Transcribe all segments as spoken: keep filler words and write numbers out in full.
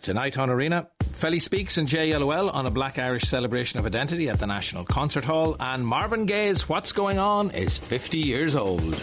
Tonight on Arena, Felly Speaks and J L O L on a Black Irish celebration of identity at the National Concert Hall, and Marvin Gaye's What's Going On is fifty years old.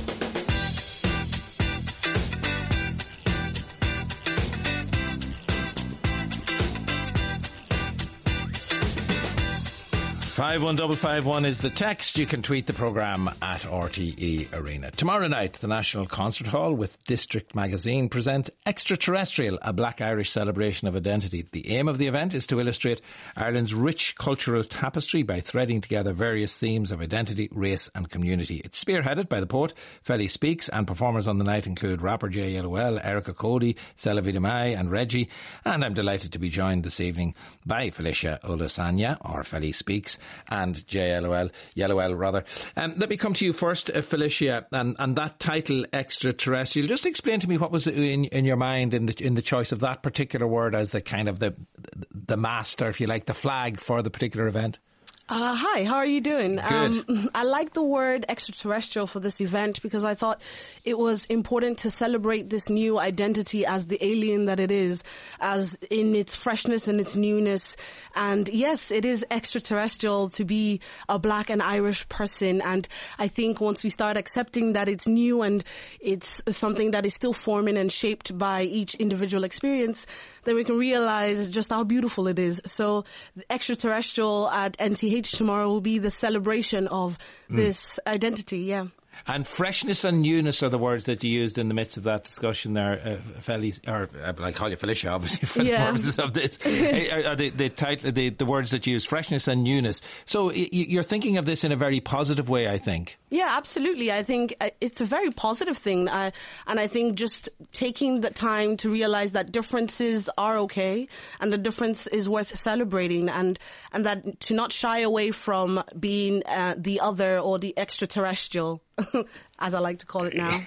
five one five five one is the text. You can tweet the programme at R T E Arena. Tomorrow night, the National Concert Hall with District Magazine present Extraterrestrial, a Black Irish celebration of identity. The aim of the event is to illustrate Ireland's rich cultural tapestry by threading together various themes of identity, race and community. It's spearheaded by the poet Felly Speaks, and performers on the night include rapper J L O L, Erica Cody, Cela Mai and Reggie. And I'm delighted to be joined this evening by Felicia Olusanya, or Felly Speaks, and J L O L, Yellow L rather. Um, let me come to you first, uh, Felicia, and, and that title, Extraterrestrial. Just explain to me what was in, in your mind in the in the choice of that particular word as the kind of the the master, if you like, the flag for the particular event. Uh, hi, how are you doing? Good. Um, I like the word extraterrestrial for this event because I thought it was important to celebrate this new identity as the alien that it is, as in its freshness and its newness. And yes, it is extraterrestrial to be a Black and Irish person. And I think once we start accepting that it's new and it's something that is still forming and shaped by each individual experience, then we can realize just how beautiful it is. So the extraterrestrial at N T H tomorrow will be the celebration of mm. this identity, yeah. And freshness and newness are the words that you used in the midst of that discussion there, uh, Felly, or uh, I call you Felicia, obviously, for yeah. the purposes of this. are, are the, the, title, the, the words that you use, freshness and newness. So y- you're thinking of this in a very positive way, I think. Yeah, absolutely. I think it's a very positive thing. Uh, and I think just taking the time to realize that differences are okay and the difference is worth celebrating, and, and that to not shy away from being uh, the other or the extraterrestrial. As I like to call it now.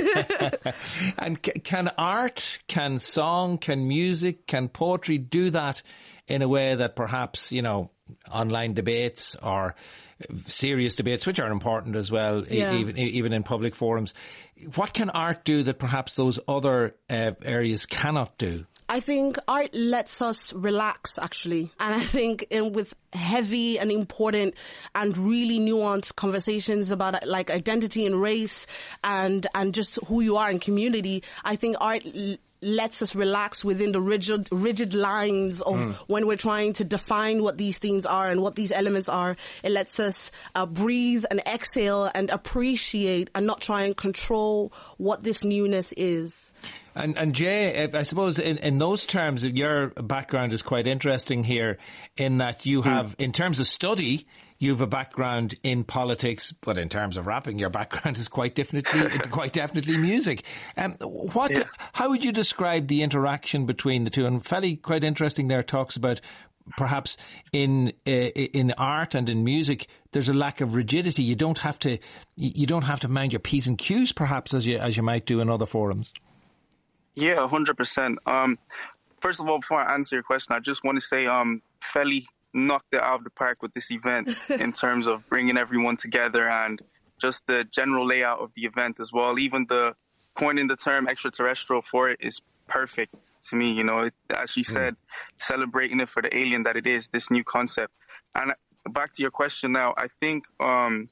And c- can art, can song, can music, can poetry do that in a way that perhaps, you know, online debates or serious debates, which are important as well, yeah. e- even even in public forums, what can art do that perhaps those other uh, areas cannot do? I think art lets us relax, actually. And I think in, with heavy and important and really nuanced conversations about like identity and race and, and just who you are in community, I think art l- lets us relax within the rigid rigid lines of mm. when we're trying to define what these things are and what these elements are. It lets us uh, breathe and exhale and appreciate and not try and control what this newness is. And, and Jay, I suppose in, in those terms, your background is quite interesting here in that you have, mm. in terms of study, you have a background in politics, but in terms of rapping, your background is quite definitely, quite definitely music. Um, what, yeah. How would you describe the interaction between the two? And Felly, quite interesting there, talks about perhaps in uh, in art and in music, there's a lack of rigidity. You don't have to, you don't have to mind your P's and Q's, perhaps, as you as you might do in other forums. Yeah, one hundred percent. Um, first of all, before I answer your question, I just want to say um, Felly knocked it out of the park with this event in terms of bringing everyone together and just the general layout of the event as well. Even the coining the term extraterrestrial for it is perfect to me. You know, it, as she said, mm. celebrating it for the alien that it is, this new concept. And back to your question now, I think um,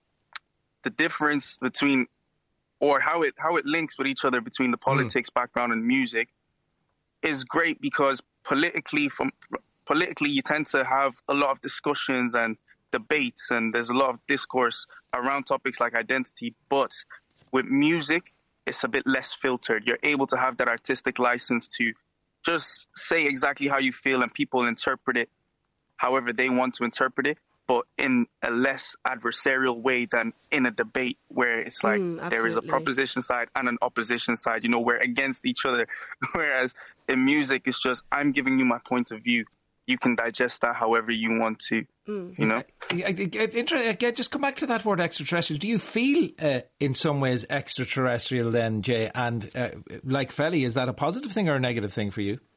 the difference between or how it how it links with each other between the politics mm. background and music is great because politically from politically you tend to have a lot of discussions and debates and there's a lot of discourse around topics like identity, but with music it's a bit less filtered. You're able to have that artistic license to just say exactly how you feel and people interpret it however they want to interpret it, but in a less adversarial way than in a debate where it's like mm, there is a proposition side and an opposition side. You know, we're against each other. Whereas in music, it's just, I'm giving you my point of view. You can digest that however you want to, mm. you know? Interesting. Just come back to that word extraterrestrial. Do you feel uh, in some ways extraterrestrial then, Jay? And uh, like Felly, is that a positive thing or a negative thing for you?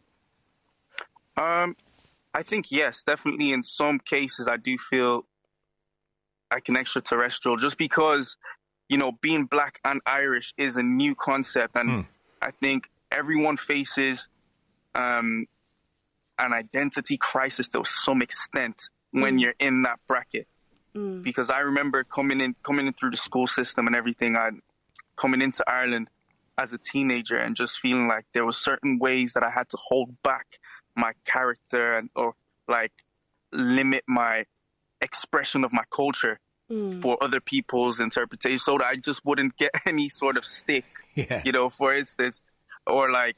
Um. I think, yes, definitely in some cases I do feel like an extraterrestrial just because, you know, being Black and Irish is a new concept. And mm. I think everyone faces um, an identity crisis to some extent when Mm. you're in that bracket. Mm. Because I remember coming in, coming in through the school system and everything, I coming into Ireland as a teenager and just feeling like there were certain ways that I had to hold back my character and or like limit my expression of my culture Mm. for other people's interpretation, so that I just wouldn't get any sort of stick, Yeah. you know, for instance, or like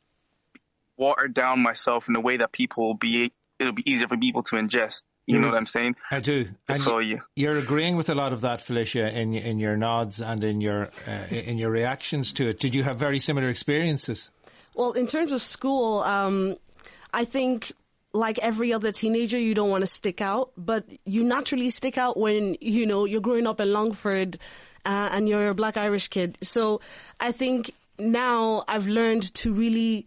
water down myself in a way that people will be, it'll be easier for people to ingest. You You're- know what I'm saying? I do. And So y- yeah. you're agreeing with a lot of that, Felicia, in in your nods and in your uh, in your reactions to it. Did you have very similar experiences? Well, in terms of school, um, I think like every other teenager, you don't want to stick out, but you naturally stick out when, you know, you're growing up in Longford uh, and you're a Black Irish kid. So I think now I've learned to really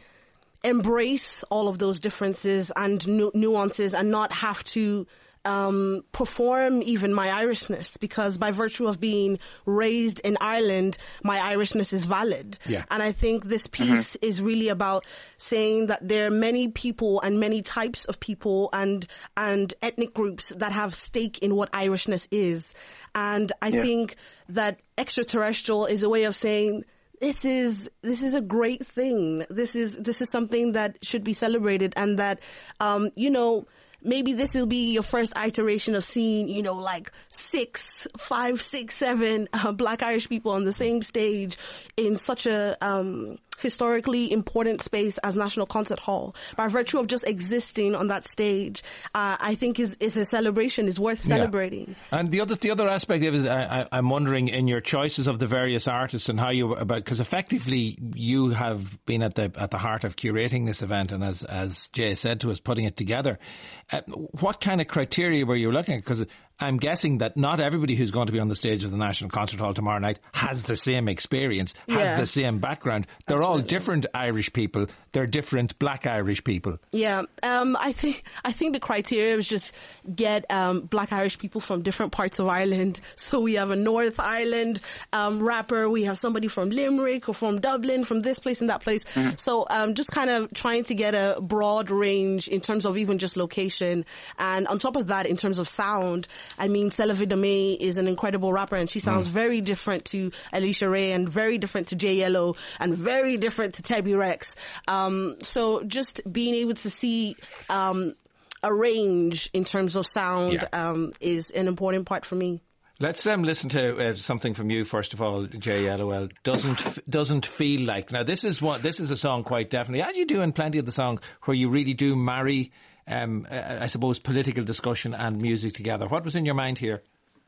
embrace all of those differences and nu- nuances and not have to um, perform even my Irishness, because by virtue of being raised in Ireland, my Irishness is valid. Yeah. And I think this piece is really about saying that there are many people and many types of people and and ethnic groups that have stake in what Irishness is. And I Yeah. think that extraterrestrial is a way of saying this is this is a great thing. This is this is something that should be celebrated, and that um, you know, maybe this will be your first iteration of seeing, you know, like six, five, six, seven uh, Black Irish people on the same stage in such a um, historically important space as National Concert Hall. By virtue of just existing on that stage, uh, I think is is a celebration, is worth celebrating. Yeah. And the other the other aspect of it is I, I, I'm wondering in your choices of the various artists and how you about, because effectively you have been at the at the heart of curating this event, and as as Jay said to us, putting it together. Uh, what kind of criteria were you looking at? Because I'm guessing that not everybody who's going to be on the stage of the National Concert Hall tomorrow night has the same experience, has Yeah. the same background. They're all different Irish people. They're different Black Irish people. Yeah, um, I think I think the criteria was just get um, Black Irish people from different parts of Ireland. So we have a North Ireland um, rapper, we have somebody from Limerick or from Dublin, from this place and that place. Mm-hmm. So um, just kind of trying to get a broad range in terms of even just location, and on top of that, in terms of sound. I mean, Cella Vidame is an incredible rapper, and she sounds mm. very different to Alicia Ray, and very different to Jay Yellow, and very different to Tebby Rex. Um, so just being able to see um, a range in terms of sound yeah. um, is an important part for me. Let's um, listen to uh, something from you first of all, Jay Yellowell. Doesn't f- doesn't feel like. Now this is what this is a song quite definitely, as you do in plenty of the songs, where you really do marry. Um, I suppose political discussion and music together. What was in your mind here?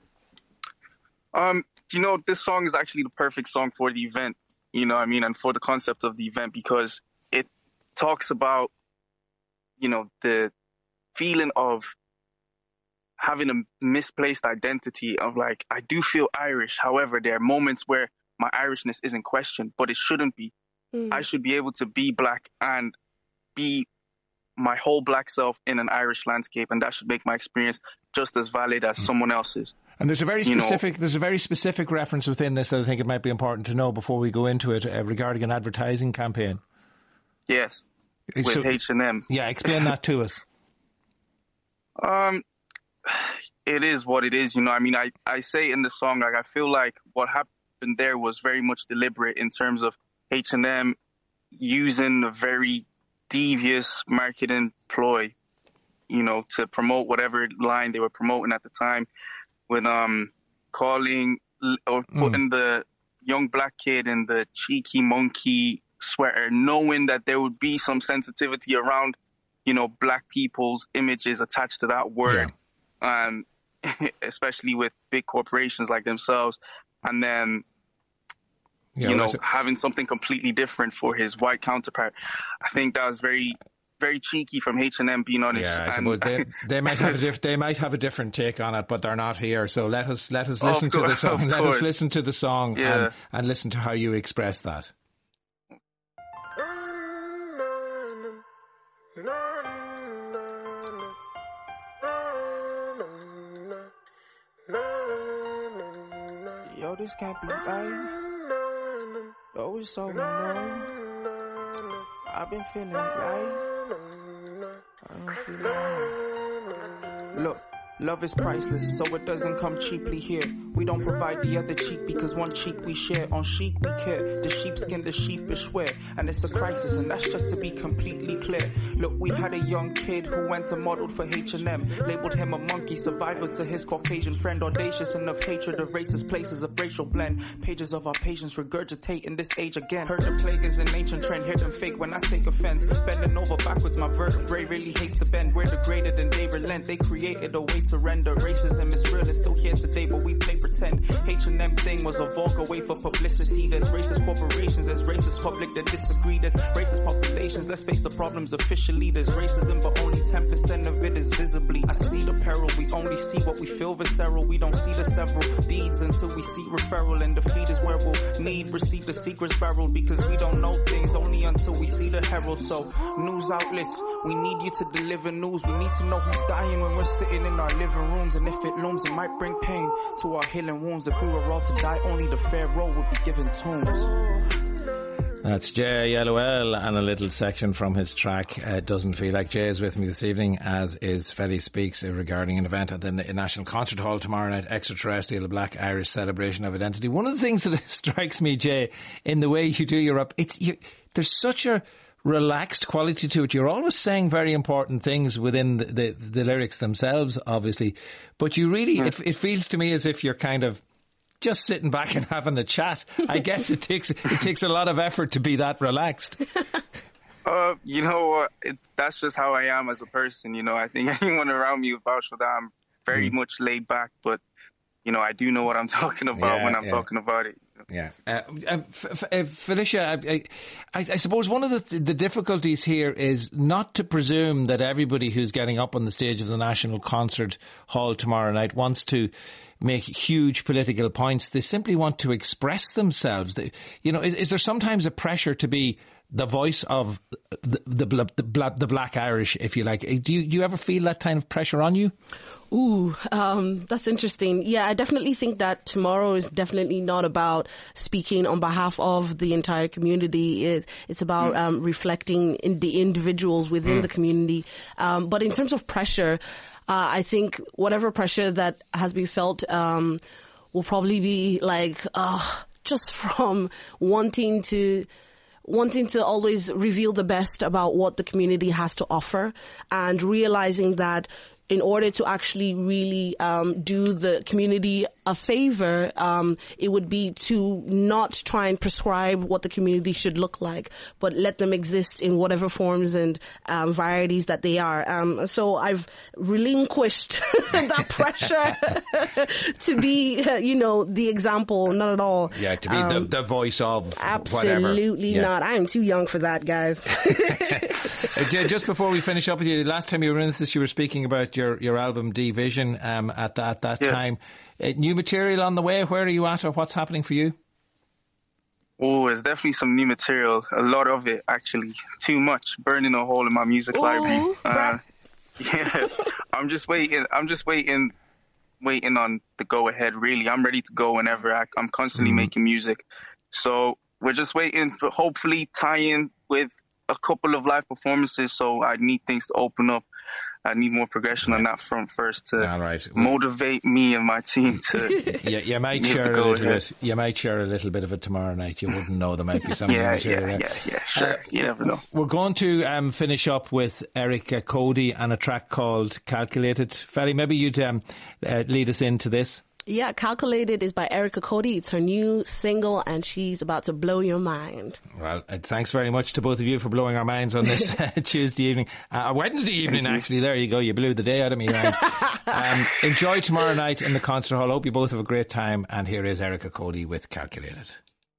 Um, you know, this song is actually the perfect song for the event, you know what I mean, and for the concept of the event, because it talks about, you know, the feeling of having a misplaced identity of like, I do feel Irish. However, there are moments where my Irishness isn't questioned, but it shouldn't be. Mm. I should be able to be Black and be my whole Black self in an Irish landscape, and that should make my experience just as valid as someone else's. And there's a very specific, you know, there's a very specific reference within this that I think it might be important to know before we go into it uh, regarding an advertising campaign. Yes, with so, H and M. Yeah, explain that to us. Um, it is what it is, you know. I mean, I I say in the song, like I feel like what happened there was very much deliberate in terms of H and M using a very devious marketing ploy, you know, to promote whatever line they were promoting at the time, with um calling or putting mm. the young Black kid in the cheeky monkey sweater, knowing that there would be some sensitivity around, you know, Black people's images attached to that word, yeah. um, especially with big corporations like themselves, and then. Yeah, you know, having something completely different for his white counterpart. I think that was very, very cheeky from H and M, being honest. Yeah, I and suppose they, they might have a diff- they might have a different take on it, but they're not here. So let us let us listen to the song. Let us listen to the song yeah. and, and listen to how you express that. Yo, this can't be life. Oh, it's so annoying. I've been feeling like I don't feel like. Look, love is priceless, so it doesn't come cheaply here. We don't provide the other cheek because one cheek we share. On chic we care, the sheepskin, the sheepish wear. And it's a crisis, and that's just to be completely clear. Look, we had a young kid who went and modeled for H and M. Labeled him a monkey, survivor to his Caucasian friend. Audacious enough hatred of racist places of racial blend. Pages of our patience regurgitate in this age again. Heard the plague is an ancient trend, hear them fake when I take offense. Bending over backwards, my vertebrae really hates to bend. We're degraded and they relent, they created a way to render. Racism is real, it's still here today, but we play pretend. H and M thing was a vulgar way for publicity. There's racist corporations, there's racist public that disagree. There's racist populations, let's face the problems officially. There's racism, but only ten percent of it is visibly. I see the peril, we only see what we feel visceral. We don't see the several deeds until we see referral. And defeat is where we'll need receive the secrets barreled. Because we don't know things only until we see the herald. So, news outlets, we need you to deliver news. We need to know who's dying when we're sitting in our living rooms. And if it looms, it might bring pain to our healing wounds. If we were all to die, only the Pharaoh would be given tombs. That's Jay Yellowell and a little section from his track uh, Doesn't Feel Like. Jay is with me this evening, as is Feli Speaks, uh, regarding an event at the National Concert Hall tomorrow night, Extraterrestrial, a Black Irish Celebration of Identity. One of the things that strikes me, Jay, in the way you do your up, it's you, there's such a relaxed quality to it. You're always saying very important things within the, the, the lyrics themselves, obviously, but you really, it, it feels to me as if you're kind of just sitting back and having a chat. I guess it takes it takes a lot of effort to be that relaxed. Uh, you know what? It, that's just how I am as a person. You know, I think anyone around me would vouch for that. I'm very mm. much laid back, but you know, I do know what I'm talking about yeah, when I'm yeah. talking about it. Yeah, uh, uh, F- F- Felicia, I, I, I suppose one of the th- the difficulties here is not to presume that everybody who's getting up on the stage of the National Concert Hall tomorrow night wants to make huge political points. They simply want to express themselves. They, you know, is, is there sometimes a pressure to be the voice of the the, the the Black Irish, if you like? Do you, do you ever feel that kind of pressure on you? Ooh, um, that's interesting. Yeah, I definitely think that tomorrow is definitely not about speaking on behalf of the entire community. It, it's about mm. um, reflecting in the individuals within mm. the community. Um, but in terms of pressure, uh, I think whatever pressure that has been felt um, will probably be like uh, just from wanting to wanting to always reveal the best about what the community has to offer, and realizing that in order to actually really um, do the community a favor, um, it would be to not try and prescribe what the community should look like, but let them exist in whatever forms and um, varieties that they are. Um, so I've relinquished that pressure to be, uh, you know, the example. Not at all. Yeah, to be um, the, the voice of absolutely whatever. not. Yeah. I'm too young for that, guys. Just before we finish up with you, last time you were in this, you were speaking about your, your album D-Vision um, at, at that yeah. time. Uh, new material on the way. Where are you at, or what's happening for you? Oh, there's definitely some new material. A lot of it, actually. Too much. Burning a hole in my music Ooh, library. Uh, yeah, I'm just waiting. I'm just waiting, waiting on the go ahead. Really, I'm ready to go whenever. I, I'm constantly mm. making music, so we're just waiting for hopefully tie in with a couple of live performances. So I need things to open up. I need more progression on that front first to All right. well, motivate me and my team to. Yeah, you might share a little bit. You might share a little bit of it tomorrow night. You wouldn't know. There might be something. yeah, yeah, there. yeah, yeah, sure. Uh, you never know. We're going to um, finish up with Erica Cody and a track called "Calculated." Feli, maybe you'd um, uh, lead us into this. Yeah, Calculated is by Erica Cody. It's her new single, and she's about to blow your mind. Well, uh, thanks very much to both of you for blowing our minds on this uh, Tuesday evening. Uh, Wednesday evening, actually. There you go. You blew the day out of me. Right? um, enjoy tomorrow night in the concert hall. Hope you both have a great time. And here is Erica Cody with Calculated.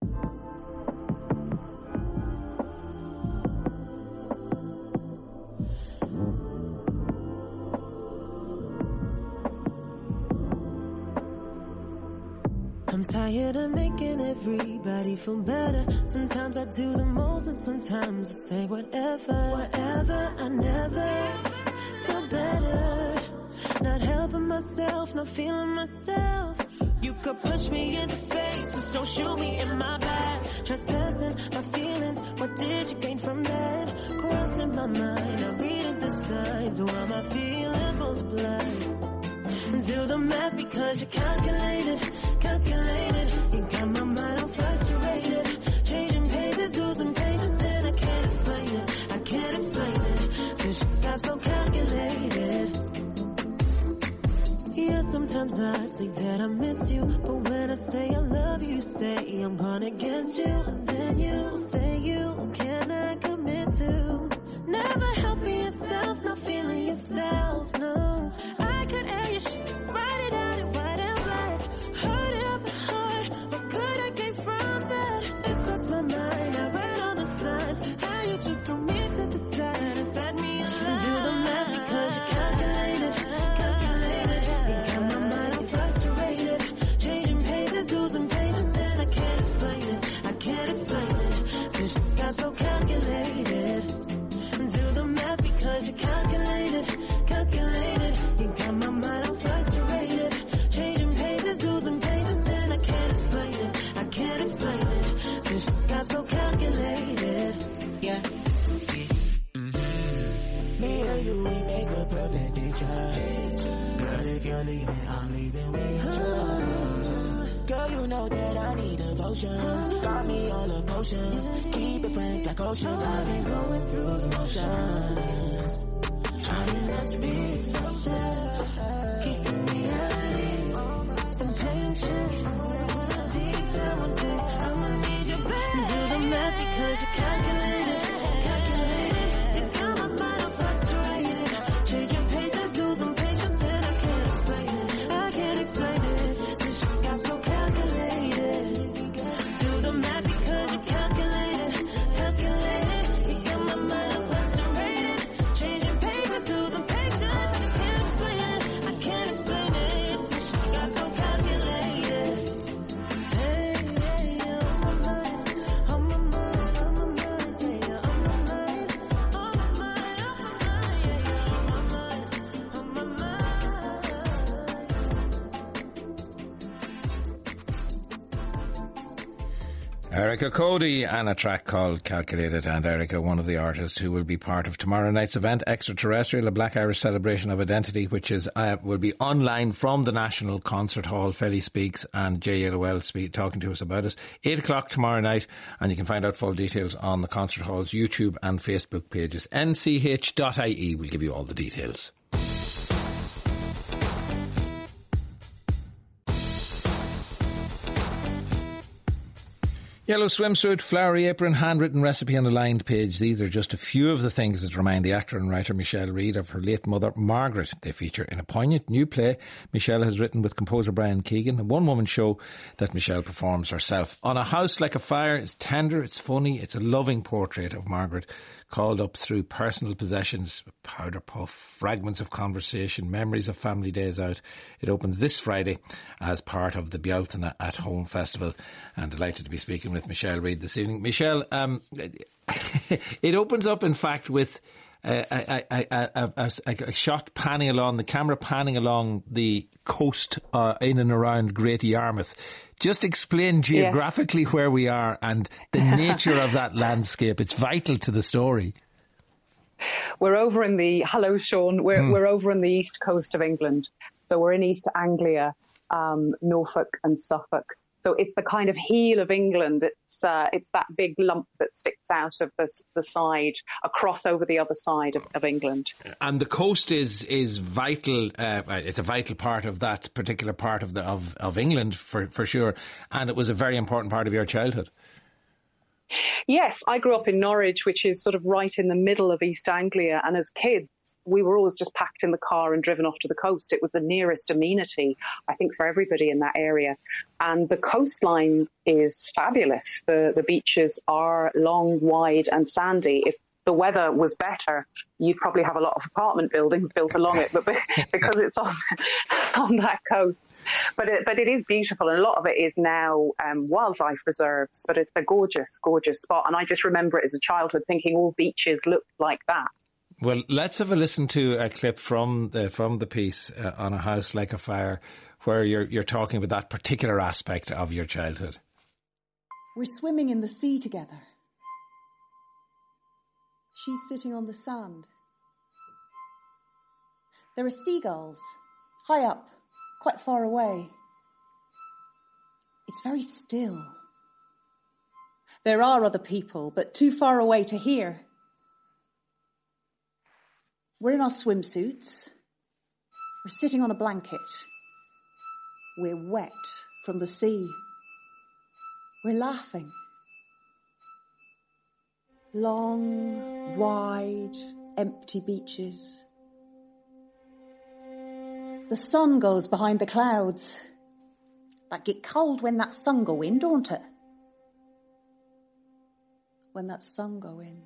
I'm tired of making everybody feel better. Sometimes I do the most and sometimes I say whatever. Whatever, I never feel better. Not helping myself, not feeling myself. You could punch me in the face, just don't shoot me in my back. Trespassing my feelings, what did you gain from that? Crossing my mind, I'm reading the signs, while my feelings multiply. Do the math because you're calculated, calculated. You got my mind all frustrated. Changing paces, losing patience, and I can't explain it. I can't explain it. Since you got so calculated. Yeah, sometimes I say that I miss you, but when I say I love you, you say I'm gone against you, and then you say you cannot commit to never helping yourself, not feeling yourself. No, I could air your shit, write it out in white and black, hurt it up and hard. What good I came from that? It crossed my mind. I read all the signs, how you just told me to decide and fed me a lie. Do the math because you're calculated, calculated. You got my mind all frustrated, changing paces, losing patience, and I can't explain it. I can't explain it. Since you got so calculated. Do the math because you're calculated, calculated. You got my mind all frustrated, changing paces, losing patience, and I can't explain it. I can't explain it. Since you got so calculated. Yeah. Mm-hmm. Me and you, we make a perfect picture. Girl, if you're leaving, I'm leaving with you. Girl, you know that I need devotions. Got me all the potions. Keep it frank like oceans. I've been going through the motions. Trying not to be explosive. Keeping me out. Been patient. Detail one day. I'ma need you back. Do the math because you're calculated. Calculated. You got my mind all frustrated. Changing paces, losing patience, and I can't explain it. I can't explain it. Since you got so calculated. Do the math because you're calculated. Calculated. You got my mind all frustrated. Changing paces, losing patience, I can't explain it. I can't explain it. Since you got so calculated. Hey, hey, on my mind, on my mind, on my mind, yeah, on my mind, on my mind, on my mind, yeah, on my mind, on my mind. Erica Cody and a track called Calculated. And Erica, one of the artists who will be part of tomorrow night's event, Extraterrestrial, a Black Irish celebration of identity, which is uh, will be online from the National Concert Hall. Felly speaks and Jay Yellowell speak, talking to us about it. Eight o'clock tomorrow night, and you can find out full details on the Concert Hall's YouTube and Facebook pages. N C H dot I E will give you all the details. Yellow swimsuit, flowery apron, handwritten recipe on a lined page. These are just a few of the things that remind the actor and writer Michelle Reid of her late mother, Margaret. They feature in a poignant new play Michelle has written with composer Brian Keegan, a one-woman show that Michelle performs herself. On a House Like a Fire, it's tender, it's funny, it's a loving portrait of Margaret, called up through personal possessions, powder puff, fragments of conversation, memories of family days out. It opens this Friday as part of the Bealtaine at Home Festival. And delighted to be speaking with Michelle Reid this evening. Michelle, um, it opens up, in fact, with a, a, a, a, a, a shot panning along, the camera panning along the coast uh, in and around Great Yarmouth. Just explain geographically yes. where we are and the nature of that landscape. It's vital to the story. We're over in the, hello Sean, we're, mm. we're over in the east coast of England. So we're in East Anglia, um, Norfolk and Suffolk. So it's the kind of heel of England. It's uh, it's that big lump that sticks out of the, the side, across over the other side of, of England. And the coast is is vital. Uh, it's a vital part of that particular part of the of, of England for, for sure. And it was a very important part of your childhood. Yes, I grew up in Norwich, which is sort of right in the middle of East Anglia. And as kids, we were always just packed in the car and driven off to the coast. It was the nearest amenity, I think, for everybody in that area. And the coastline is fabulous. The, the beaches are long, wide and sandy. If the weather was better, you'd probably have a lot of apartment buildings built along it, but because it's on on that coast. But it, but it is beautiful, and a lot of it is now um, wildlife reserves. But it's a gorgeous, gorgeous spot. And I just remember it as a childhood thinking all beaches looked like that. Well, let's have a listen to a clip from the from the piece uh, On a House Like a Fire, where you're you're talking about that particular aspect of your childhood. We're swimming in the sea together. She's sitting on the sand. There are seagulls, high up, quite far away. It's very still. There are other people, but too far away to hear. We're in our swimsuits. We're sitting on a blanket. We're wet from the sea. We're laughing. Long, wide, empty beaches. The sun goes behind the clouds. That get cold when that sun go in, don't it? When that sun go in.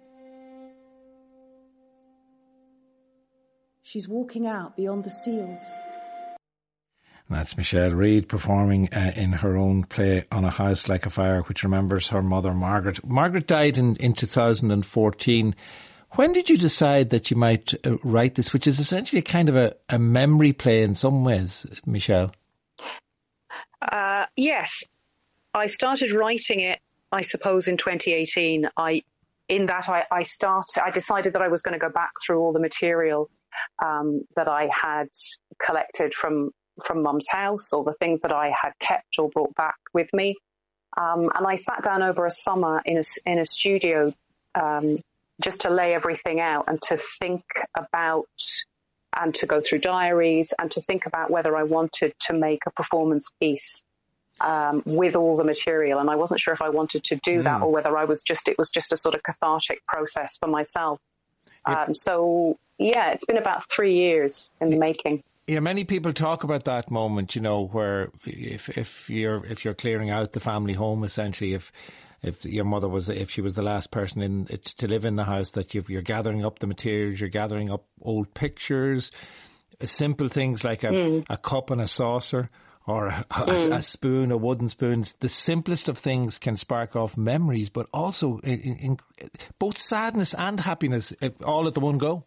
She's walking out beyond the seals. That's Michelle Reid performing uh, in her own play On a House Like a Fire, which remembers her mother, Margaret. Margaret died in, in two thousand fourteen. When did you decide that you might uh, write this, which is essentially a kind of a, a memory play in some ways, Michelle? Uh, yes. I started writing it, I suppose, in twenty eighteen. I, in that I, I started, I decided that I was going to go back through all the material um, that I had collected from from Mum's house, or the things that I had kept or brought back with me. Um, and I sat down over a summer in a, in a studio um, just to lay everything out and to think about and to go through diaries and to think about whether I wanted to make a performance piece um, with all the material. And I wasn't sure if I wanted to do mm. that, or whether I was just, it was just a sort of cathartic process for myself. It, um, so, yeah, it's been about three years in the making. Yeah, many people talk about that moment, you know, where if if you're if you're clearing out the family home, essentially, if if your mother was if she was the last person in to live in the house, that you've, you're gathering up the materials, you're gathering up old pictures, simple things like a, mm. a cup and a saucer, or a, mm. a, a spoon, a wooden spoon. The simplest of things can spark off memories, but also in, in, both sadness and happiness, all at the one go.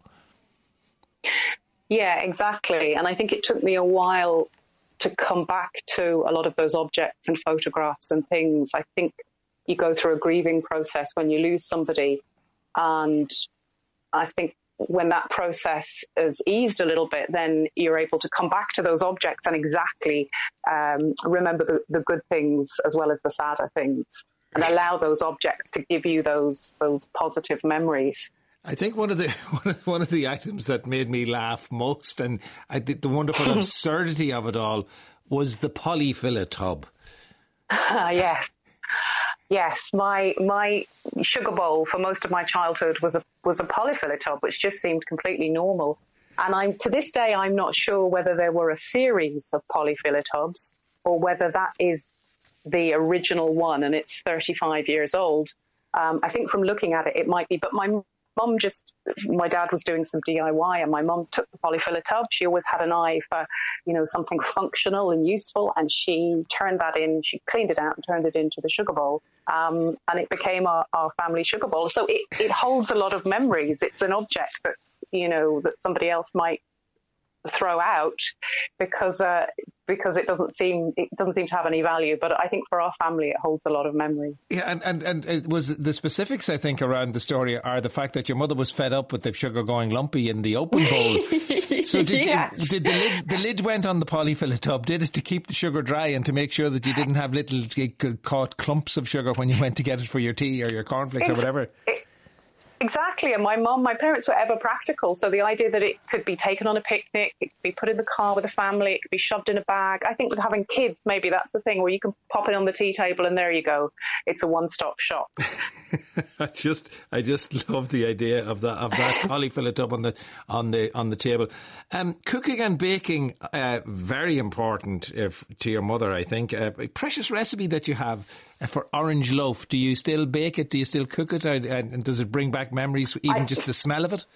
Yeah, exactly. And I think it took me a while to come back to a lot of those objects and photographs and things. I think you go through a grieving process when you lose somebody. And I think when that process is eased a little bit, then you're able to come back to those objects and exactly um, remember the, the good things as well as the sadder things, and allow those objects to give you those those positive memories. I think one of the one of, one of the items that made me laugh most, and I think the wonderful absurdity of it all, was the polyfilla tub. Uh, yes, yes. My my sugar bowl for most of my childhood was a was a polyfilla tub, which just seemed completely normal. And I'm to this day I'm not sure whether there were a series of polyfilla tubs or whether that is the original one, and it's thirty-five years old. Um, I think from looking at it, it might be, but my Mum just, my dad was doing some D I Y, and my mum took the polyfilla tub. She always had an eye for, you know, something functional and useful, and she turned that in, she cleaned it out and turned it into the sugar bowl. Um, and it became our, our family sugar bowl. So it, it holds a lot of memories. It's an object that's, you know, that somebody else might throw out because uh, because it doesn't seem it doesn't seem to have any value. But I think for our family, it holds a lot of memory. Yeah, and, and, and it was the specifics, I think, around the story are the fact that your mother was fed up with the sugar going lumpy in the open bowl. So did, yes. did, did the lid the lid went on the polyfilla tub? Did it to keep the sugar dry and to make sure that you didn't have little caught clumps of sugar when you went to get it for your tea or your cornflakes or whatever? It, Exactly. And my mum, my parents were ever practical. So the idea that it could be taken on a picnic, it could be put in the car with the family, it could be shoved in a bag. I think with having kids, maybe that's the thing where you can pop it on the tea table and there you go. It's a one-stop shop. I just, I just love the idea of that, of that polyfilla tub on the, on the, on the table. Um, cooking and baking, uh, very important if, to your mother, I think. Uh, a precious recipe that you have for orange loaf. Do you still bake it? Do you still cook it? And, and does it bring back memories, even I, just the smell of it?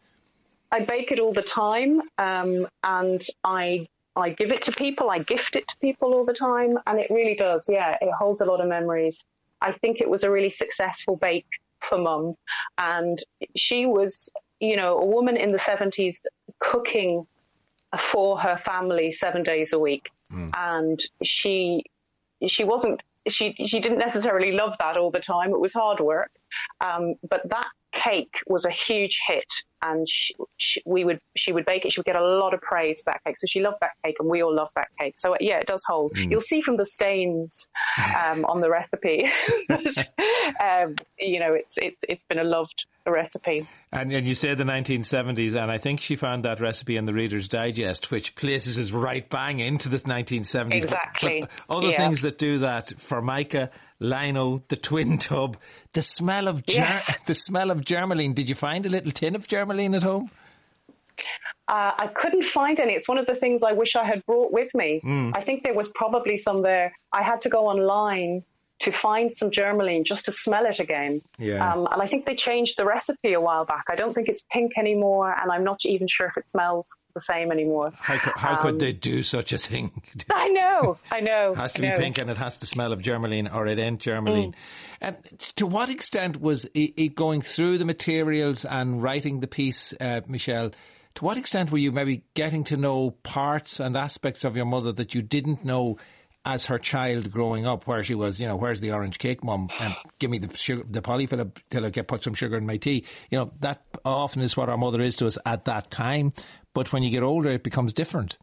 I bake it all the time, um, and I I give it to people. I gift it to people all the time, and it really does. Yeah, it holds a lot of memories. I think it was a really successful bake for Mum, and she was, you know, a woman in the seventies cooking for her family seven days a week, mm. and she she wasn't. She she didn't necessarily love that all the time. It was hard work, um, but that cake was a huge hit, and she, she, we would she would bake it. She would get a lot of praise for that cake. So she loved that cake, and we all loved that cake. So yeah, it does hold. Mm. You'll see from the stains um, on the recipe that um, you know it's it's it's been a loved recipe. And, and you say the nineteen seventies, and I think she found that recipe in the Reader's Digest, which places us right bang into this nineteen seventies. Exactly. But other yeah. things that do that, Formica, lino, the twin tub, the smell of ger- yes. the smell of germaline. Did you find a little tin of germaline at home? Uh, I couldn't find any. It's one of the things I wish I had brought with me. Mm. I think there was probably some there. I had to go online to find some germaline just to smell it again. Yeah. Um, and I think they changed the recipe a while back. I don't think it's pink anymore, and I'm not even sure if it smells the same anymore. How, could, how um, could they do such a thing? I know, I know. It has to I be know. pink, and it has to smell of germaline, or it ain't germaline. Mm. And to what extent was it, it going through the materials and writing the piece, uh, Michelle, to what extent were you maybe getting to know parts and aspects of your mother that you didn't know as her child growing up, where she was, you know, where's the orange cake, Mum? And give me the sugar, the polyfill till I get put some sugar in my tea. You know, that often is what our mother is to us at that time. But when you get older, it becomes different.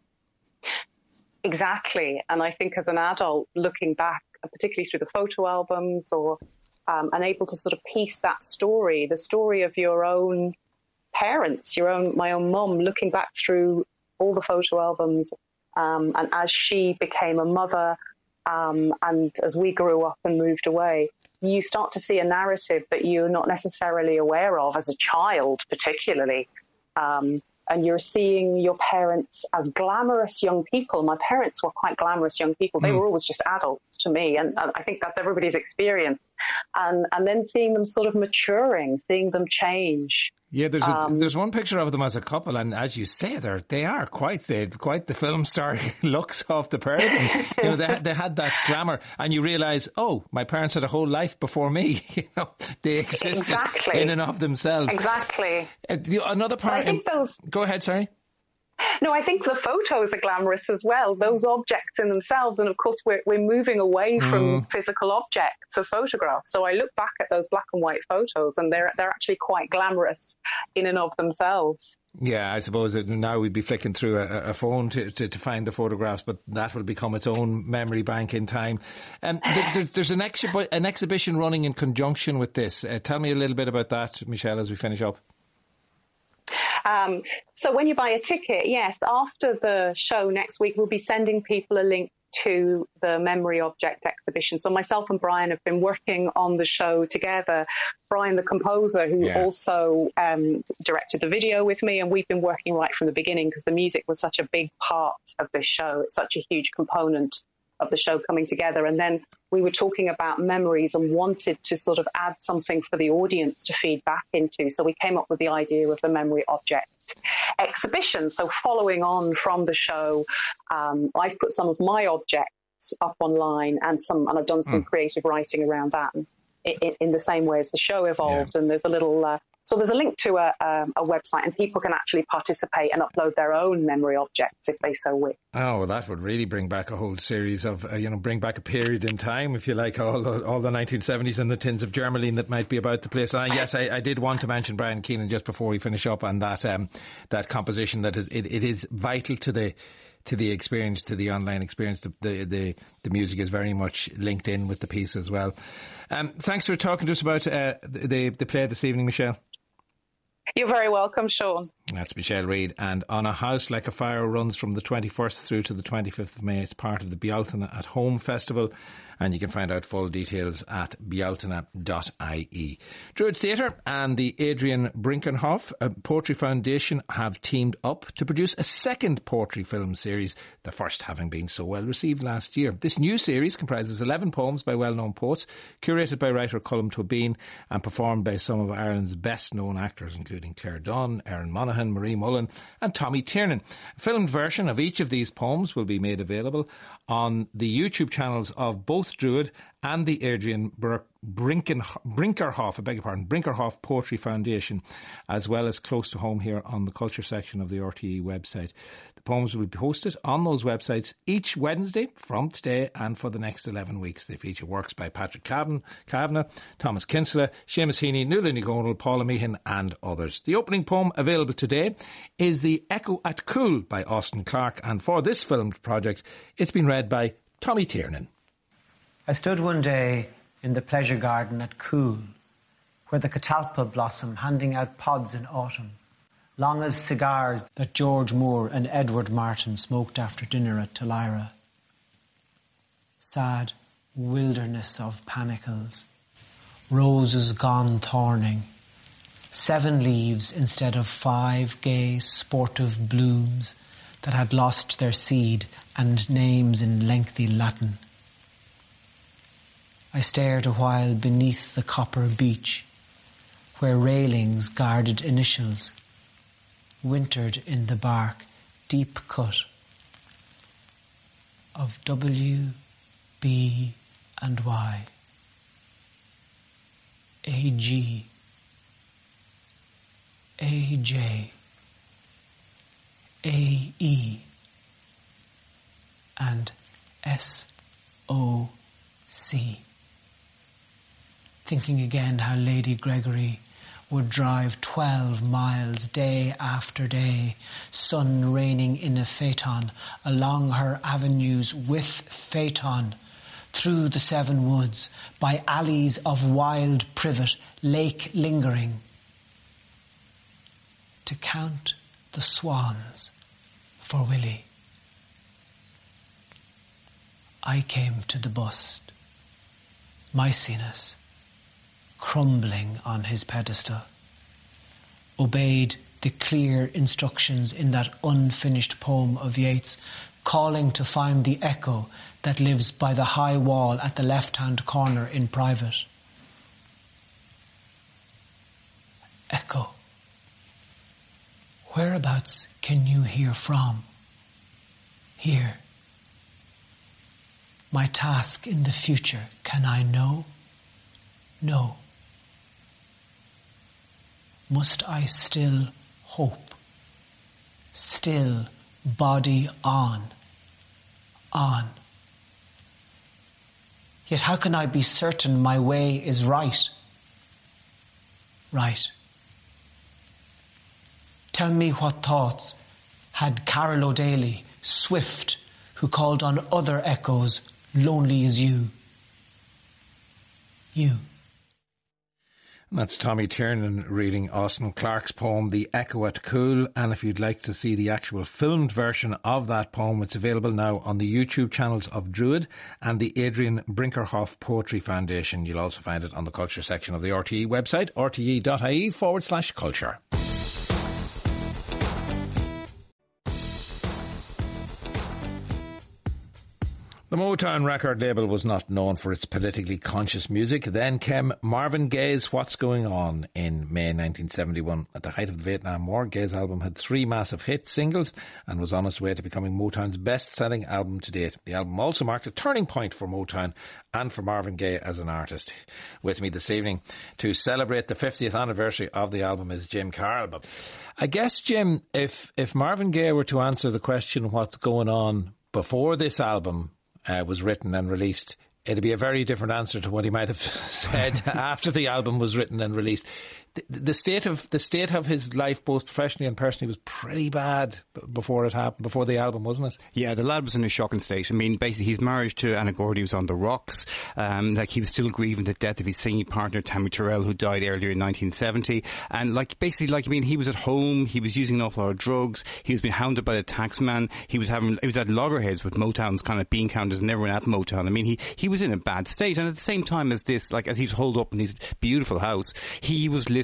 Exactly. And I think as an adult, looking back, particularly through the photo albums, or um, and able to sort of piece that story, the story of your own parents, your own, my own mum, looking back through all the photo albums. Um, and as she became a mother, um, and as we grew up and moved away, you start to see a narrative that you're not necessarily aware of as a child, particularly. Um, and you're seeing your parents as glamorous young people. My parents were quite glamorous young people. They mm. were always just adults to me. And, and I think that's everybody's experience. And, and then seeing them sort of maturing, seeing them change. Yeah, there's a, um, there's one picture of them as a couple, and as you say, they're they are quite the quite the film star looks of the pair of them. You know, they had, they had that glamour, and you realise, oh, my parents had a whole life before me. You know, they existed exactly. in and of themselves. Exactly. Uh, the, another part. I think in, those. Go ahead, sorry. No, I think the photos are glamorous as well, those objects in themselves. And of course, we're, we're moving away from mm. physical objects of photographs. So I look back at those black and white photos, and they're they're actually quite glamorous in and of themselves. Yeah, I suppose that now we'd be flicking through a, a phone to, to, to find the photographs, but that will become its own memory bank in time. Um, there, there, there's an, exhi- an exhibition running in conjunction with this. Uh, tell me a little bit about that, Michelle, as we finish up. Um, so when you buy a ticket, yes, after the show next week, we'll be sending people a link to the Memory Object exhibition. So myself and Brian have been working on the show together. Brian, the composer, who yeah. also um, directed the video with me, and we've been working right from the beginning because the music was such a big part of this show. It's such a huge component of the show coming together. And then we were talking about memories and wanted to sort of add something for the audience to feed back into. So we came up with the idea of the Memory Object exhibition. So following on from the show, um, I've put some of my objects up online, and some, and I've done some mm. creative writing around that in, in, in the same way as the show evolved. Yeah. And there's a little, uh, so there's a link to a, um, a website, and people can actually participate and upload their own memory objects if they so wish. Oh, well, that would really bring back a whole series of, uh, you know, bring back a period in time, if you like, all the, all the nineteen seventies and the tins of germaline that might be about the place. And I, yes, I, I did want to mention Brian Keenan just before we finish up on that, um, that composition that is, it, it is vital to the, to the experience, to the online experience. The, the, the, the music is very much linked in with the piece as well. Um, thanks for talking to us about, uh, the, the play this evening, Michelle. You're very welcome, Sean. That's Michelle Reid. And On a House Like a Fire runs from the twenty-first through to the twenty-fifth of May. It's part of the Bealtaine at Home Festival, and you can find out full details at bealtaine dot I E. Druid Theatre and the Adrian Brinkenhoff Poetry Foundation have teamed up to produce a second poetry film series, the first having been so well received last year. This new series comprises eleven poems by well-known poets, curated by writer Colm Tóibín and performed by some of Ireland's best-known actors, including Claire Dunn, Erin Monaghan, Marie Mullen and Tommy Tiernan. A filmed version of each of these poems will be made available on the YouTube channels of both Druid and the Adrian Bur- Brinken, Brinkerhoff, I beg your pardon, Brinkerhoff Poetry Foundation, as well as close to home here on the culture section of the R T E website. The poems will be posted on those websites each Wednesday from today and for the next eleven weeks. They feature works by Patrick Cavan, Kavanagh, Thomas Kinsella, Seamus Heaney, Nuala Ní Dhomhnaill, Paula Meehan and others. The opening poem available today is The Echo at Cool by Austin Clarke, and for this filmed project it's been read by Tommy Tiernan. I stood one day in the pleasure garden at Cool, where the catalpa blossom, handing out pods in autumn, long as cigars that George Moore and Edward Martin smoked after dinner at Tullyra. Sad wilderness of panicles, roses gone thorning, seven leaves instead of five gay sportive blooms that had lost their seed and names in lengthy Latin. I stared a while beneath the copper beech, where railings guarded initials, wintered in the bark, deep cut, of W, B and Y, A G, A J, A E, and S O C. Thinking again how Lady Gregory would drive twelve miles day after day, sun raining in a phaeton, along her avenues with phaeton, through the seven woods, by alleys of wild privet, lake lingering, to count the swans for Willie. I came to the bust, Maecenas, crumbling on his pedestal, obeyed the clear instructions in that unfinished poem of Yeats, calling to find the echo that lives by the high wall at the left-hand corner in private. Echo. Whereabouts can you hear from? Here. My task in the future, can I know? No. Must I still hope? Still body on, on. Yet how can I be certain my way is right? Right. Tell me what thoughts had Carol O'Daly, swift, who called on other echoes, lonely as you. You. That's Tommy Tiernan reading Austin Clarke's poem, The Echo at Cool. And if you'd like to see the actual filmed version of that poem, it's available now on the YouTube channels of Druid and the Adrian Brinkerhoff Poetry Foundation. You'll also find it on the culture section of the R T E website, rte.ie forward slash culture. The Motown record label was not known for its politically conscious music. Then came Marvin Gaye's What's Going On in May nineteen seventy-one. At the height of the Vietnam War, Gaye's album had three massive hit singles and was on its way to becoming Motown's best-selling album to date. The album also marked a turning point for Motown and for Marvin Gaye as an artist. With me this evening to celebrate the fiftieth anniversary of the album is Jim Carroll. But I guess, Jim, if, if Marvin Gaye were to answer the question what's going on before this album Uh, was written and released, it'd be a very different answer to what he might have said after the album was written and released. The, the state of the state of his life, both professionally and personally, was pretty bad before it happened, before the album, wasn't it? Yeah, the lad was in a shocking state. I mean, basically, his marriage to Anna Gordy was on the rocks. Um, like, he was still grieving the death of his singing partner, Tammy Terrell, who died earlier in nineteen seventy. And, like, basically, like, I mean, he was at home. He was using an awful lot of drugs. He was being hounded by the taxman. He was having, he was at loggerheads with Motown's kind of bean counters and everyone at Motown. I mean, he, he was in a bad state. And at the same time as this, like, as he was holed up in his beautiful house, he was listening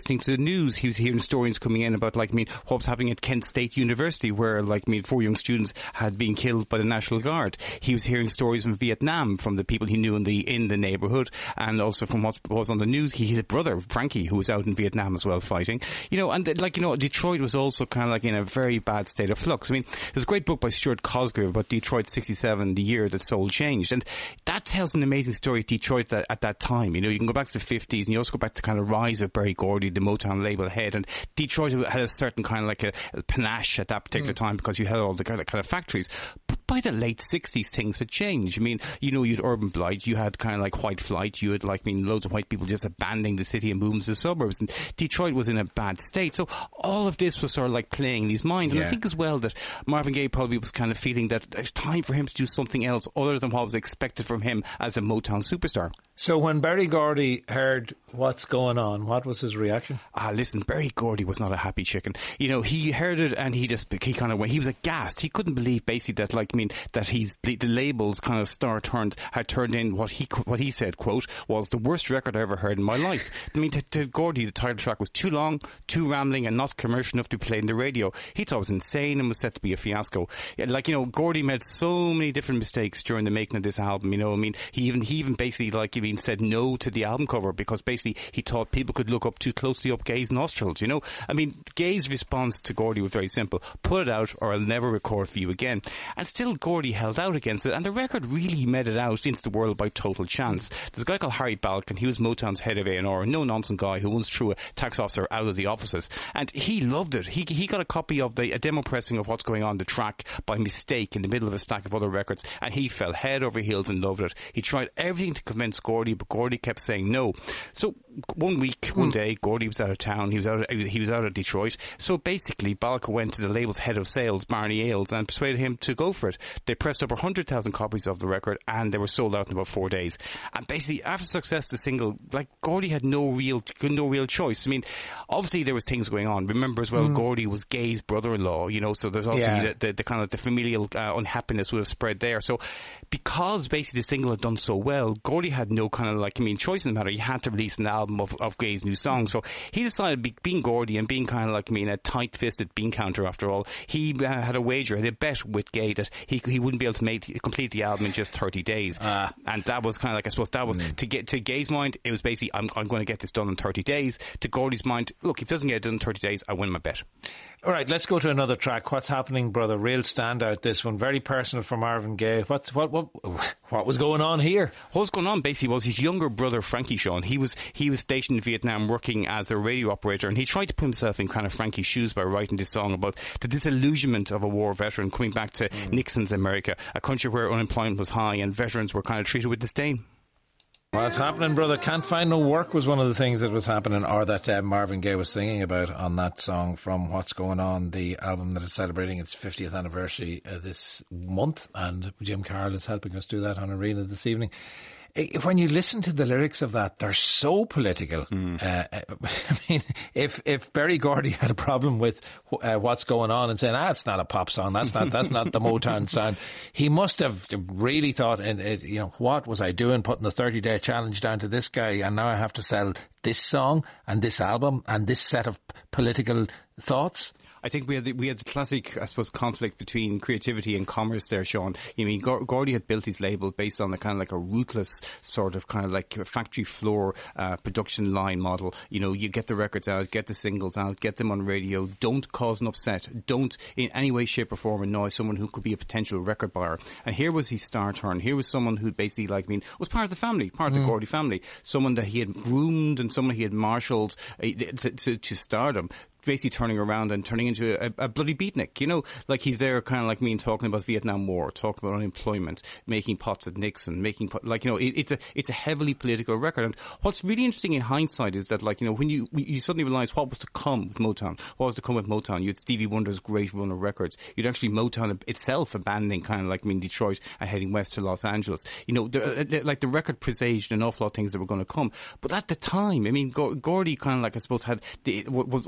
listening to the news. He was hearing stories coming in about, like, I mean, what was happening at Kent State University, where, like, I mean, four young students had been killed by the National Guard. He was hearing stories from Vietnam, from the people he knew in the in the neighbourhood, and also from what was on the news. He, his brother, Frankie, who was out in Vietnam as well fighting. You know, and, like, you know, Detroit was also kind of like in a very bad state of flux. I mean, there's a great book by Stuart Cosgrave about Detroit sixty-seven, the year that soul changed. And that tells an amazing story of Detroit that, at that time. You know, you can go back to the fifties, and you also go back to kind of rise of Berry Gordy, the Motown label head. And Detroit had a certain kind of like a, a panache at that particular mm. time because you had all the kind of, kind of factories. But by the late sixties, things had changed. I mean, you know, you had urban blight, you had kind of like white flight, you had, like, I mean, loads of white people just abandoning the city and moving to the suburbs. And Detroit was in a bad state. So all of this was sort of like playing in his mind. And yeah. I think as well that Marvin Gaye probably was kind of feeling that it's time for him to do something else other than what was expected from him as a Motown superstar. So when Berry Gordy heard what's going on, what was his reaction? Ah, listen, Berry Gordy was not a happy chicken. You know, he heard it and he just, he kind of went, he was aghast. He couldn't believe basically that, like, I mean, that he's, the, the label's kind of star turned, had turned in what he, what he said, quote, was the worst record I ever heard in my life. I mean, to, to Gordy, the title track was too long, too rambling, and not commercial enough to be played in the radio. He thought it was insane and was set to be a fiasco. Like, you know, Gordy made so many different mistakes during the making of this album. You know, I mean, he even, he even basically, like, I mean, said no to the album cover because basically he thought people could look up too closely up Gaye's nostrils, you know. I mean, Gaye's response to Gordy was very simple. Put it out or I'll never record for you again. And still Gordy held out against it, and the record really made it out into the world by total chance. There's a guy called Harry Balkin. He was Motown's head of A and R, a no-nonsense guy who once threw a tax officer out of the offices, and he loved it. He he got a copy of the a demo pressing of What's Going On, the track, by mistake in the middle of a stack of other records, and he fell head over heels and loved it. He tried everything to convince Gordy, but Gordy kept saying no. So one week, one day, Gordy was out of town. He was out of, he was out of Detroit. So basically, Balka went to the label's head of sales, Barney Ailes, and persuaded him to go for it. They pressed over one hundred thousand copies of the record, and they were sold out in about four days. And basically, after success, the single, like, Gordy had no real, no real choice. I mean, obviously there was things going on. Remember as well, mm. Gordy was Gaye's brother-in-law, you know, so there's obviously yeah. the, the, the kind of the familial uh, unhappiness would have spread there. So because basically the single had done so well, Gordy had no kind of, like, I mean, choice in the matter. He had to release an album of, of Gaye's new songs. So he decided, be, being Gordy and being kind of like, I mean, a tight-fisted bean counter after all, he uh, had a wager, had a bet with Gaye that he he wouldn't be able to make complete the album in just thirty days. Uh, and that was kind of like, I suppose that was, mm. to get to Gaye's mind, it was basically, I'm, I'm going to get this done in thirty days. To Gordy's mind, look, if it doesn't get it done in thirty days, I win my bet. All right, let's go to another track. What's Happening, Brother? Real standout, this one. Very personal for Marvin Gaye. What's, what, what, what was going on here? What was going on basically was his younger brother, Frankie Shawn. He was, he was stationed in Vietnam working as a radio operator, and he tried to put himself in kind of Frankie's shoes by writing this song about the disillusionment of a war veteran coming back to mm. Nixon's America, a country where unemployment was high and veterans were kind of treated with disdain. What's happening, brother? Can't find no work was one of the things that was happening, or that uh, Marvin Gaye was singing about on that song from What's Going On, the album that is celebrating its fiftieth anniversary uh, this month, and Jim Carroll is helping us do that on Arena this evening. When you listen to the lyrics of that, they're so political. Mm. Uh, I mean, if if Berry Gordy had a problem with uh, what's going on and saying, ah, it's not a pop song, that's not that's not the Motown sound, he must have really thought, and you know, what was I doing, putting the thirty day challenge down to this guy, and now I have to sell this song and this album and this set of political thoughts? I think we had the, we had the classic, I suppose, conflict between creativity and commerce there, Sean. You mean, Gordy had built his label based on a kind of like a ruthless sort of kind of like a factory floor uh, production line model. You know, you get the records out, get the singles out, get them on radio. Don't cause an upset. Don't in any way, shape or form annoy someone who could be a potential record buyer. And here was his star turn. Here was someone who basically, like, I mean, was part of the family, part of mm. the Gordy family. Someone that he had groomed and someone he had marshalled uh, to, to, to stardom. Basically turning around and turning into a, a bloody beatnik, you know, like he's there kind of like me and talking about Vietnam War, talking about unemployment, making pots at Nixon, making pot, like, you know, it, it's a it's a heavily political record. And what's really interesting in hindsight is that, like, you know, when you you suddenly realise what was to come with Motown, what was to come with Motown. You had Stevie Wonder's great run of records. You'd actually Motown itself abandoning kind of like, I mean, Detroit and heading west to Los Angeles. You know, the, like the record presaged an awful lot of things that were going to come. But at the time, I mean, Gordy kind of like, I suppose, had the, was was the man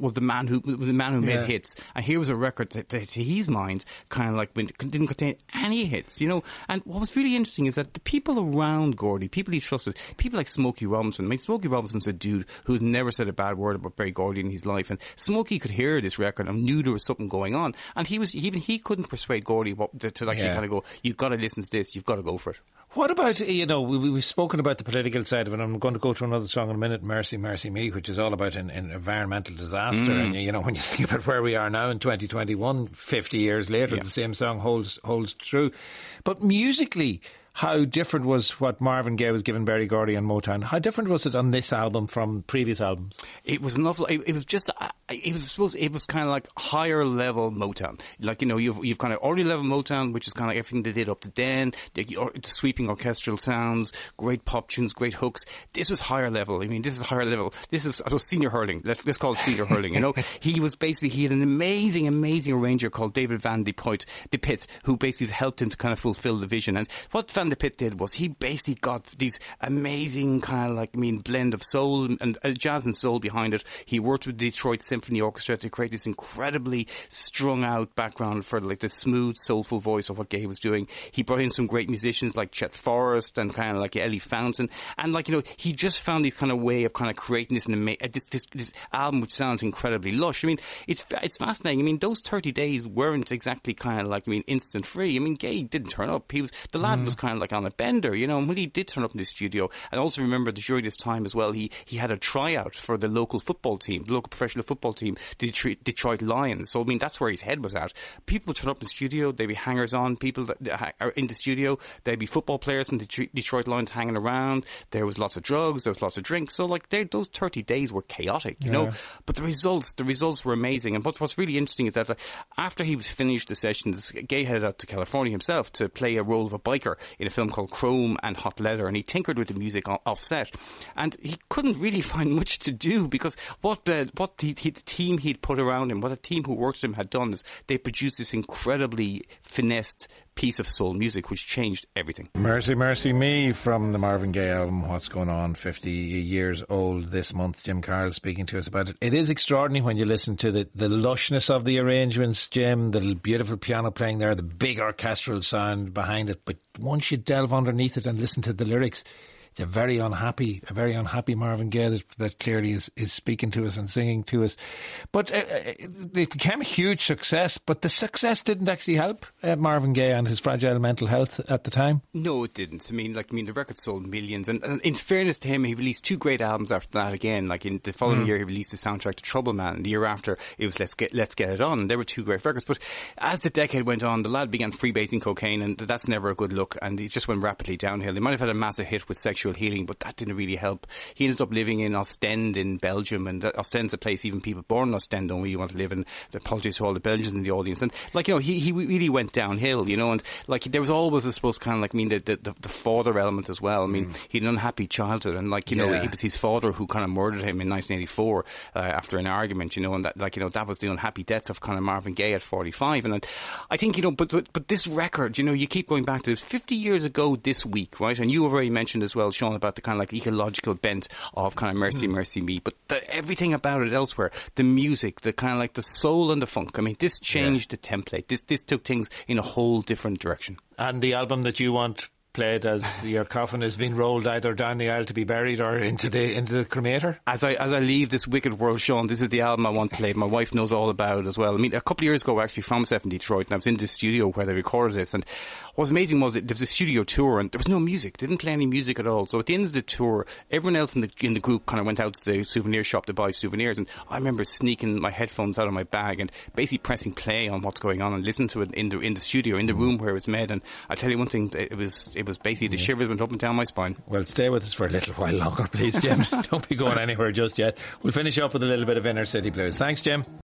man who the man who made Yeah. hits, and here was a record that, that to his mind kind of like when, didn't contain any hits, you know. And what was really interesting is that the people around Gordy, people he trusted, people like Smokey Robinson. I mean, Smokey Robinson's a dude who's never said a bad word about Berry Gordy in his life, and Smokey could hear this record and knew there was something going on, and he was even he couldn't persuade Gordy what, to, to actually Yeah. kind of go, you've got to listen to this, you've got to go for it. What about, you know, we, we've spoken about the political side of it. I'm going to go to another song in a minute, Mercy, Mercy Me, which is all about an, an environmental disaster. Mm. And, you know, when you think about where we are now in twenty twenty-one, fifty years later, Yeah. the same song holds holds true. But musically, how different was what Marvin Gaye was giving Berry Gordy on Motown? How different was it on this album from previous albums? It was an awful, it, it was just, uh, it was supposed, it was kind of like higher level Motown. Like, you know, you've, you've kind of early level Motown, which is kind of like everything they did up to then, the, the sweeping orchestral sounds, great pop tunes, great hooks. This was higher level. I mean, this is higher level. This is, I was senior hurling. Let's, let's call it senior hurling, you know. He was basically, he had an amazing, amazing arranger called David Van de Pitt, de Pitt, who basically helped him to kind of fulfill the vision. And what Van de Pitt did was he basically got these amazing kind of like, I mean, blend of soul and uh, jazz and soul behind it. He worked with the Detroit Symphony Orchestra to create this incredibly strung out background for like the smooth, soulful voice of what Gaye was doing. He brought in some great musicians like Chet Forrest and kind of like Ellie Fountain. And like, you know, he just found this kind of way of kind of creating this, ama- this, this, this album which sounds incredibly lush. I mean, it's, it's fascinating. I mean, those thirty days weren't exactly kind of like, I mean, instant free. I mean, Gaye didn't turn up. He was, the lad mm. was kind of like on a bender, you know, and when he did turn up in the studio, and also remember that during this time as well, he, he had a tryout for the local football team, the local professional football team, the Detroit, Detroit Lions. So, I mean, that's where his head was at. People would turn up in the studio, they'd be hangers-on, people that are in the studio, they'd be football players from the Detroit Lions hanging around, there was lots of drugs, there was lots of drinks, so like, those thirty days were chaotic, you yeah. know, but the results, the results were amazing, and what's, what's really interesting is that like, after he was finished the sessions, Gaye headed out to California himself to play a role of a biker in a film called Chrome and Hot Leather, and he tinkered with the music off set, and he couldn't really find much to do because what uh, what he, he, the team he'd put around him, what the team who worked with him had done is they produced this incredibly finessed piece of soul music which changed everything. Mercy, Mercy Me from the Marvin Gaye album, What's Going On, fifty years old this month. Jim Carroll speaking to us about it. It is extraordinary when you listen to the, the lushness of the arrangements, Jim, the beautiful piano playing there, the big orchestral sound behind it, but once you delve underneath it and listen to the lyrics, it's a very unhappy, a very unhappy Marvin Gaye that, that clearly is, is speaking to us and singing to us. But uh, it became a huge success, but the success didn't actually help uh, Marvin Gaye and his fragile mental health at the time. No, it didn't. I mean, like, I mean, the record sold millions, and, and in fairness to him, he released two great albums after that again. Like in the following mm. year, he released the soundtrack to Trouble Man, and the year after, it was Let's Get Let's Get It On. There were two great records, but as the decade went on, the lad began freebasing cocaine, and that's never a good look, and it just went rapidly downhill. He might have had a massive hit with Sexual Healing, but that didn't really help. He ended up living in Ostend in Belgium, and Ostend's a place even people born in Ostend don't really want to live in. Apologies to all the Belgians in the audience. And like, you know, he, he really went downhill, you know, and like there was always, I suppose, kind of like, I mean, the, the, the father element as well. I mean, mm. he had an unhappy childhood, and like, you know, yeah. it was his father who kind of murdered him in nineteen eighty-four uh, after an argument, you know, and that, like, you know, that was the unhappy death of kind of Marvin Gaye at forty-five. And I think, you know, but, but, but this record, you know, you keep going back to it, fifty years ago this week, right? And you have already mentioned as well, Sean, about the kind of like ecological bent of kind of Mercy, mm. Mercy Me, but the, everything about it elsewhere, the music, the kind of like the soul and the funk, I mean, this changed yeah. the template. This, this took things in a whole different direction. And the album that you want played as your coffin is being rolled either down the aisle to be buried or into the into the cremator? As I as I leave this wicked world, Sean, this is the album I want to play. My wife knows all about it as well. I mean, a couple of years ago, I actually found myself in Detroit, and I was in the studio where they recorded this, and what was amazing was that there was a studio tour, and there was no music. They didn't play any music at all. So at the end of the tour, everyone else in the in the group kind of went out to the souvenir shop to buy souvenirs, and I remember sneaking my headphones out of my bag and basically pressing play on what's going on and listening to it in the in the studio, in the room where it was made. And I tell you one thing, it was it was basically the yeah. shivers went up and down my spine. Well, stay with us for a little while longer, please, Jim. Don't be going anywhere just yet. We'll finish up with a little bit of Inner City Blues. Thanks, Jim.